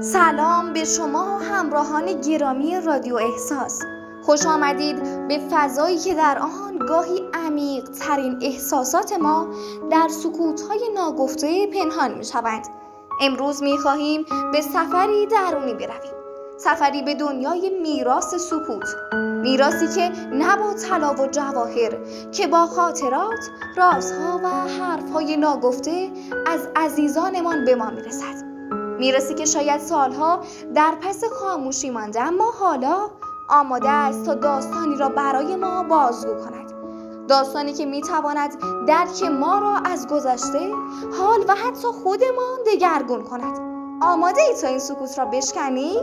سلام به شما همراهان گرامی رادیو احساس. خوش آمدید به فضایی که در آن گاهی عمیق ترین احساسات ما در سکوت‌های ناگفته پنهان می شوند. امروز می خواهیم به سفری درونی برویم. سفری به دنیای میراث سکوت. میراثی که نه با طلا و جواهر، که با خاطرات، رازها و حرفهای ناگفته از عزیزانمان به ما می رسد. میراثی که شاید سالها در پس خاموشی مانده، اما حالا آماده است تا داستانی را برای ما بازگو کند. داستانی که میتواند درک ما را از گذشته، حال و حتی خودمان دگرگون کند. آماده ای تا این سکوت را بشکنی؟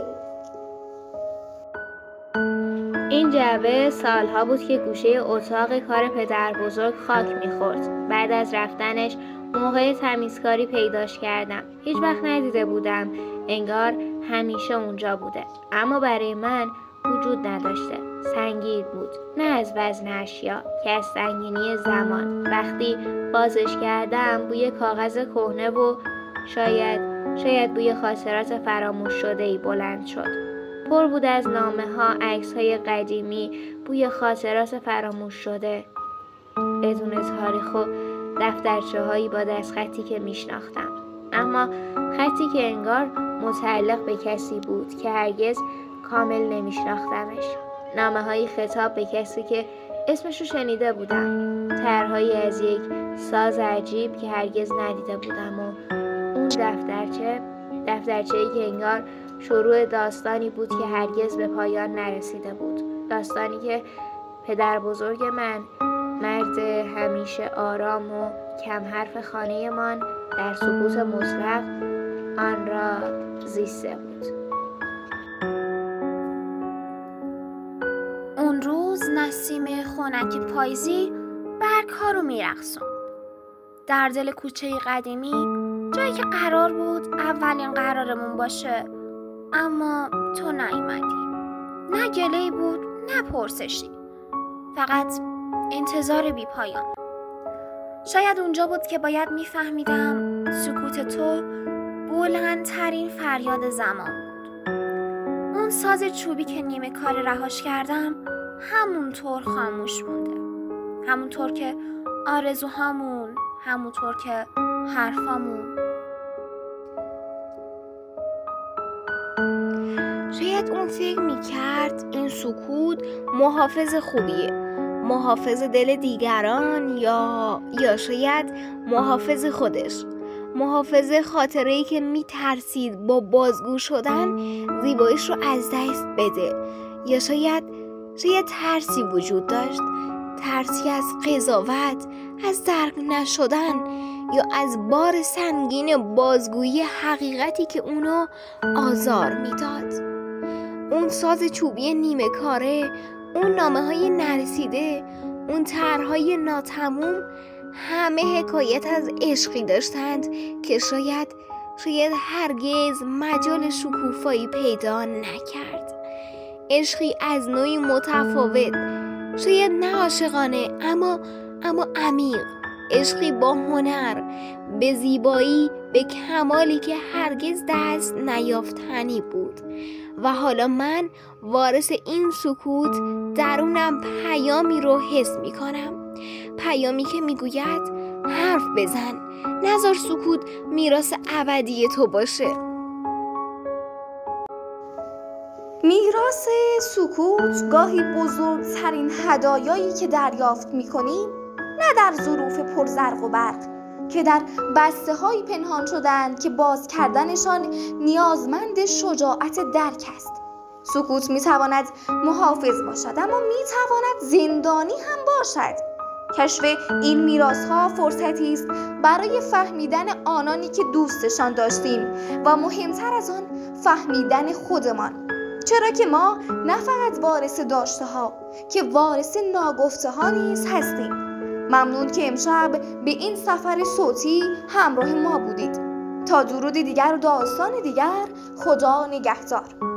این جعبه سالها بود که گوشه اتاق کار پدر بزرگ خاک میخورد. بعد از رفتنش موقع تمیزکاری پیداش کردم. هیچ وقت ندیده بودم. انگار همیشه اونجا بوده. اما برای من وجود نداشته. سنگین بود. نه از وزن اشیا، که از سنگینی زمان. وقتی بازش کردم بوی کاغذ کهنه و شاید بوی خاطرات فراموش شده‌ای بلند شد. پر بود از نامه‌ها، عکس‌های قدیمی، بوی خاطرات فراموش شده. بدون تاریخ و دفترچه‌هایی با دستخطی که میشناختم. اما خطی که انگار متعلق به کسی بود که هرگز کامل نمیشناختمش. نامه‌های خطاب به کسی که اسمشو شنیده بودم. طرح‌هایی از یک ساز عجیب که هرگز ندیده بودم و اون دفترچه‌ای که انگار شروع داستانی بود که هرگز به پایان نرسیده بود. داستانی که پدر بزرگ من، مرد همیشه آرام و کم حرف خانه‌مان، در سکوت مطلق آن را زیسته بود. اون روز نسیم خنک پاییزی برگ‌ها رو می‌رقصوند. در دل کوچه قدیمی، جایی که قرار بود اولین قرارمون باشه، اما تو نیومدی. نه گله‌ای بود، نه پرسشی، فقط انتظار بی پایان. شاید اونجا بود که باید میفهمیدم سکوت تو بلندترین فریاد زمان بود. اون ساز چوبی که نیمه کار رهاش کردم همونطور خاموش مونده. همونطور که آرزوهامون، همونطور که حرفامون. شاید اون فکر میکرد این سکوت محافظ خوبیه، محافظ دل دیگران، یا شاید محافظ خودش، محافظ خاطره‌ای که میترسید با بازگو شدن زیباییش رو از دست بده. یا شاید ترسی وجود داشت، ترسی از قضاوت، از درک نشدن، یا از بار سنگین بازگویی حقیقتی که اونو آزار میداد. اون ساز چوبی نیمه کاره، اون نامه‌های نرسیده، اون طرح‌های ناتموم، همه حکایت از عشقی داشتند که شاید هرگز مجال شکوفایی پیدا نکرد. عشقی از نوعی متفاوت، شاید نه عاشقانه، اما عمیق. عشقی با هنر، به زیبایی، به کمالی که هرگز دست نیافتنی بود. و حالا من وارث این سکوت درونم پیامی رو حس می کنم. پیامی که می گوید حرف بزن، نذار سکوت میراث ابدی تو باشه. میراث سکوت گاهی بزرگترین هدایایی که دریافت می‌کنیم، نه در ظروف پرزرق و برق، که در بسته‌هایی پنهان شدند که باز کردنشان نیازمند شجاعت درک است. سکوت می‌تواند محافظ باشد، اما می‌تواند زندانی هم باشد. کشف این میراث‌ها فرصتی است برای فهمیدن آنانی که دوستشان داشتیم و مهمتر از آن فهمیدن خودمان. چرا که ما نه فقط وارث داشته‌ها، که وارث ناگفته‌ها نیز هستیم. ممنون که امشب به این سفر صوتی همراه ما بودید. تا درودی دیگر و داستان دیگر، خدا نگهدار.